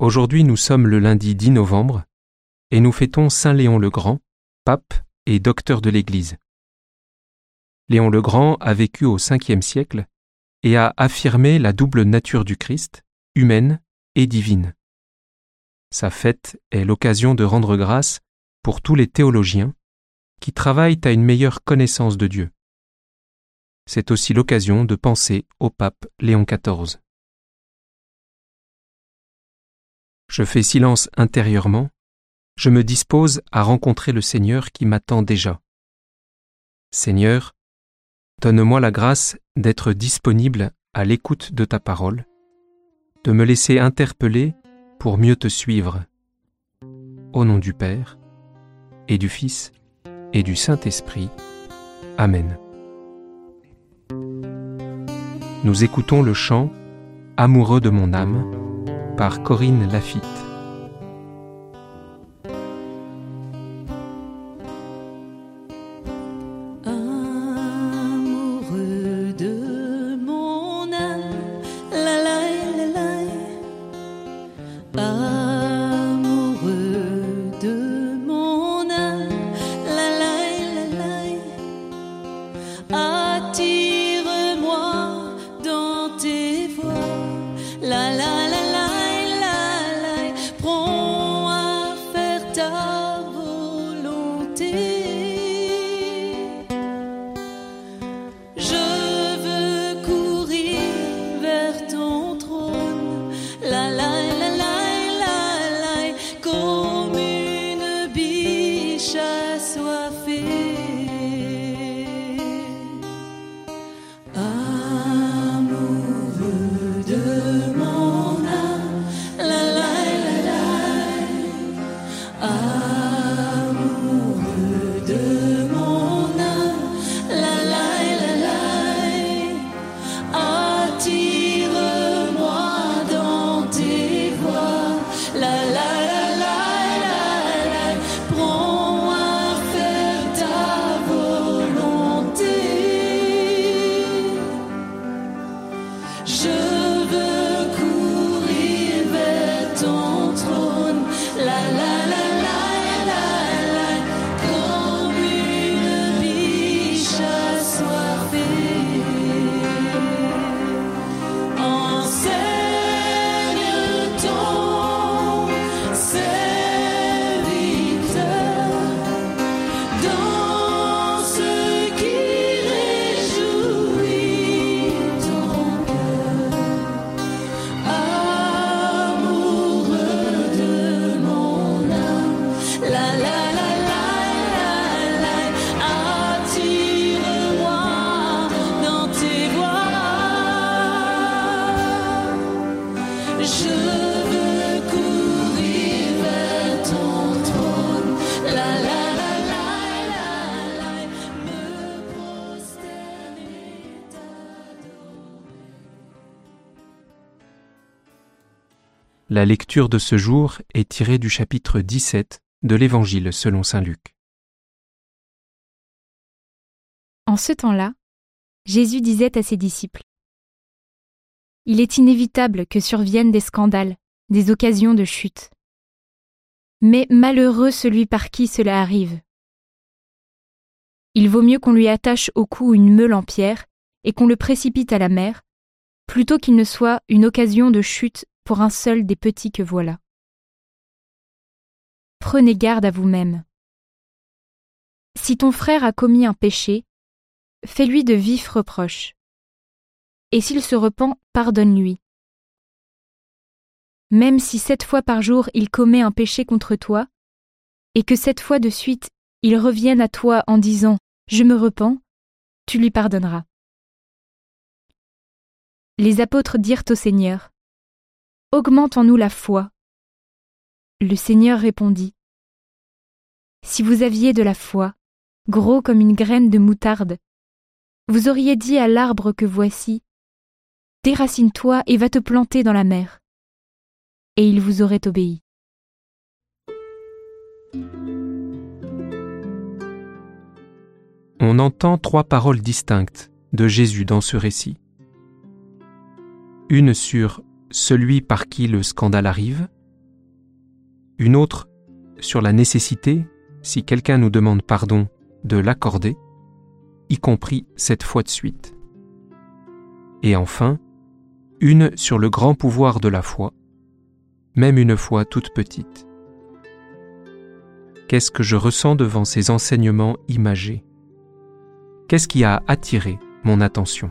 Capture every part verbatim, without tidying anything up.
Aujourd'hui, nous sommes le lundi dix novembre et nous fêtons Saint Léon le Grand, pape et docteur de l'Église. Léon le Grand a vécu au cinquième siècle et a affirmé la double nature du Christ, humaine et divine. Sa fête est l'occasion de rendre grâce pour tous les théologiens qui travaillent à une meilleure connaissance de Dieu. C'est aussi l'occasion de penser au pape Léon quatorze. Je fais silence intérieurement, je me dispose à rencontrer le Seigneur qui m'attend déjà. Seigneur, donne-moi la grâce d'être disponible à l'écoute de ta parole, de me laisser interpeller pour mieux te suivre. Au nom du Père, et du Fils, et du Saint-Esprit. Amen. Nous écoutons le chant « Amoureux de mon âme » par Corinne Lafitte. Amoureux de mon âme, la la la la. Amoureux de mon âme, la la la la. Attire-moi dans tes voies, la la la la. Prends à faire ta volonté. Je veux courir vers ton trône, la la la la la la, comme une biche assoiffée. Amoureux de mon âme, la la la la. Amoureux de mon âme, la la la la. Attire-moi dans tes voies, la la la la la la. Prends à faire ta volonté. Je veux courir vers ton trône, la la la. Je veux courir vers ton trône, la la la la la la, me prosterner, t'adorer. La lecture de ce jour est tirée du chapitre dix-sept de l'Évangile selon saint Luc. En ce temps-là, Jésus disait à ses disciples : Il est inévitable que surviennent des scandales, des occasions de chute. Mais malheureux celui par qui cela arrive. Il vaut mieux qu'on lui attache au cou une meule en pierre et qu'on le précipite à la mer, plutôt qu'il ne soit une occasion de chute pour un seul des petits que voilà. Prenez garde à vous-même. Si ton frère a commis un péché, fais-lui de vifs reproches. Et s'il se repent, pardonne-lui. Même si sept fois par jour il commet un péché contre toi, et que sept fois de suite il revienne à toi en disant « Je me repens », tu lui pardonneras. Les apôtres dirent au Seigneur : « Augmente en nous la foi. » Le Seigneur répondit : « Si vous aviez de la foi, gros comme une graine de moutarde, vous auriez dit à l'arbre que voici : déracine-toi et va te planter dans la mer. Et il vous aurait obéi. » On entend trois paroles distinctes de Jésus dans ce récit. Une sur celui par qui le scandale arrive, une autre sur la nécessité, si quelqu'un nous demande pardon, de l'accorder, y compris cette fois de suite. Et enfin, une sur le grand pouvoir de la foi, même une foi toute petite. Qu'est-ce que je ressens devant ces enseignements imagés? Qu'est-ce qui a attiré mon attention?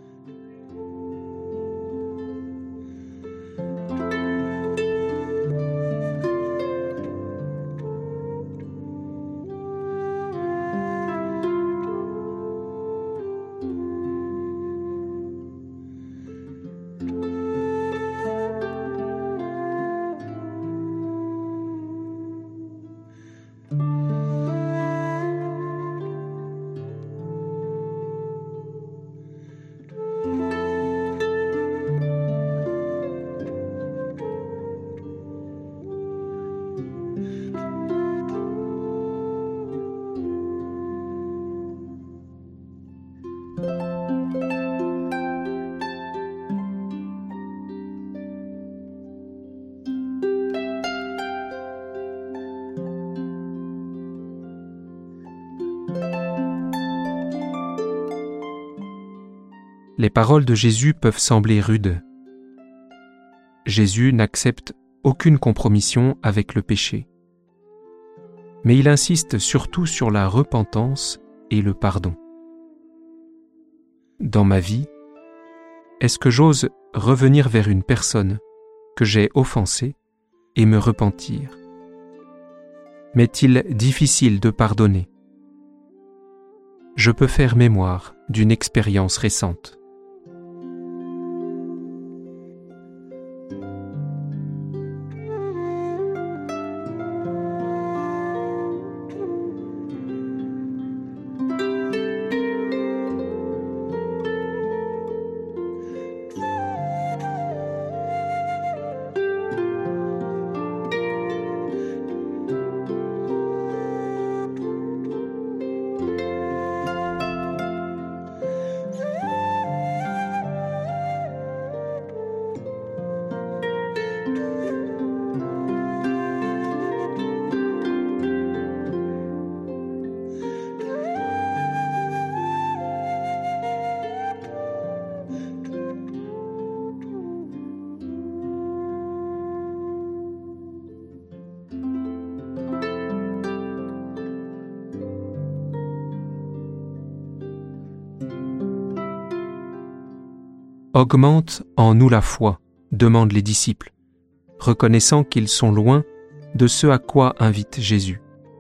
Les paroles de Jésus peuvent sembler rudes. Jésus n'accepte aucune compromission avec le péché. Mais il insiste surtout sur la repentance et le pardon. Dans ma vie, est-ce que j'ose revenir vers une personne que j'ai offensée et me repentir? M'est-il difficile de pardonner? Je peux faire mémoire d'une expérience récente. Augmente en nous la foi, demandent les disciples, reconnaissant qu'ils sont loin de ce à quoi invite Jésus.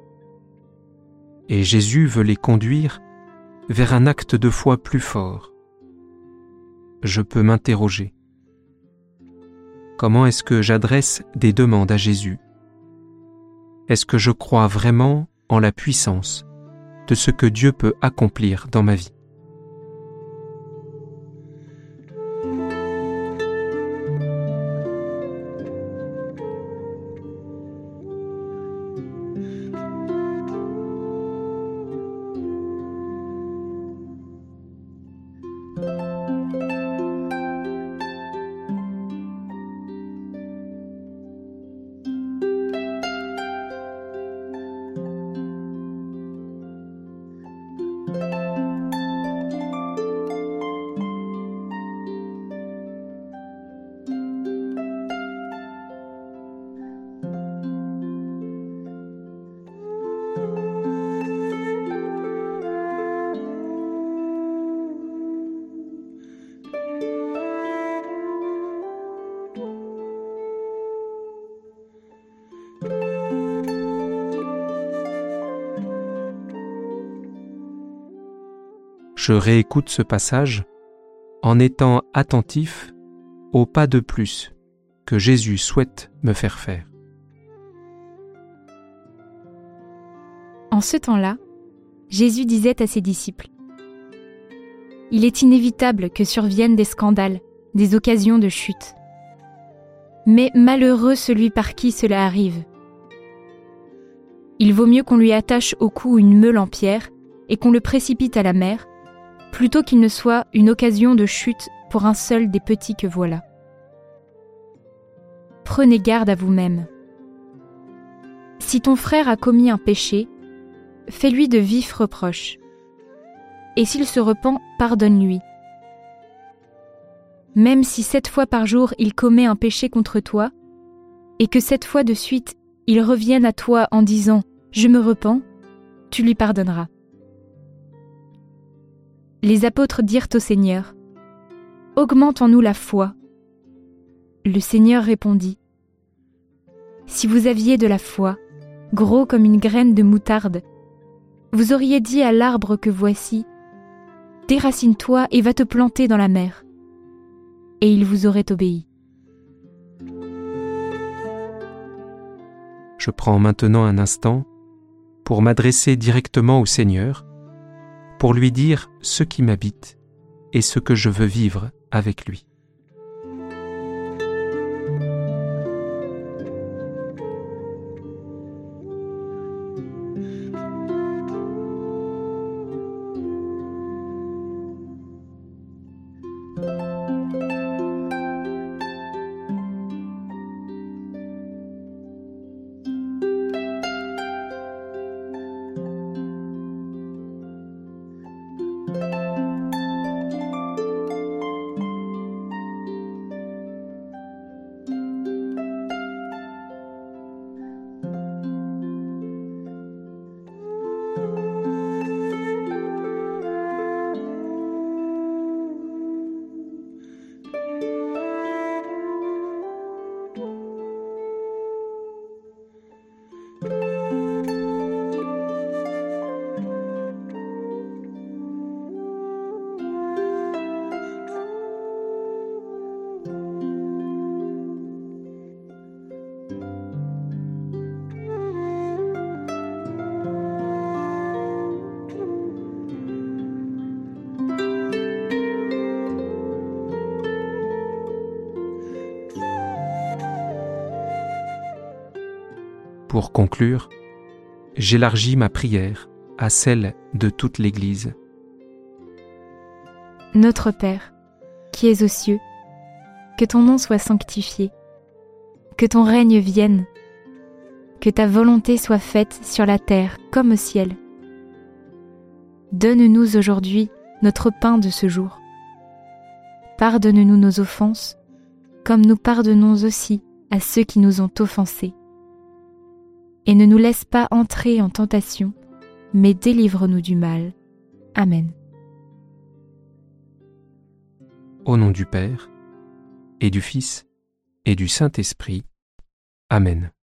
Et Jésus veut les conduire vers un acte de foi plus fort. Je peux m'interroger. Comment est-ce que j'adresse des demandes à Jésus? Est-ce que je crois vraiment en la puissance de ce que Dieu peut accomplir dans ma vie? Je réécoute ce passage en étant attentif au pas de plus que Jésus souhaite me faire faire. En ce temps-là, Jésus disait à ses disciples : « Il est inévitable que surviennent des scandales, des occasions de chute. Mais malheureux celui par qui cela arrive. Il vaut mieux qu'on lui attache au cou une meule en pierre et qu'on le précipite à la mer, plutôt qu'il ne soit une occasion de chute pour un seul des petits que voilà. Prenez garde à vous-même. Si ton frère a commis un péché, fais-lui de vifs reproches. Et s'il se repent, pardonne-lui. Même si sept fois par jour il commet un péché contre toi, et que sept fois de suite il revienne à toi en disant « Je me repens », tu lui pardonneras. Les apôtres dirent au Seigneur « Augmente en nous la foi. » Le Seigneur répondit « Si vous aviez de la foi, gros comme une graine de moutarde, vous auriez dit à l'arbre que voici, « Déracine-toi et va te planter dans la mer. » Et il vous aurait obéi. Je prends maintenant un instant pour m'adresser directement au Seigneur, pour lui dire ce qui m'habite et ce que je veux vivre avec lui. Pour conclure, j'élargis ma prière à celle de toute l'Église. Notre Père, qui es aux cieux, que ton nom soit sanctifié, que ton règne vienne, que ta volonté soit faite sur la terre comme au ciel. Donne-nous aujourd'hui notre pain de ce jour. Pardonne-nous nos offenses, comme nous pardonnons aussi à ceux qui nous ont offensés. Et ne nous laisse pas entrer en tentation, mais délivre-nous du mal. Amen. Au nom du Père, et du Fils, et du Saint-Esprit. Amen.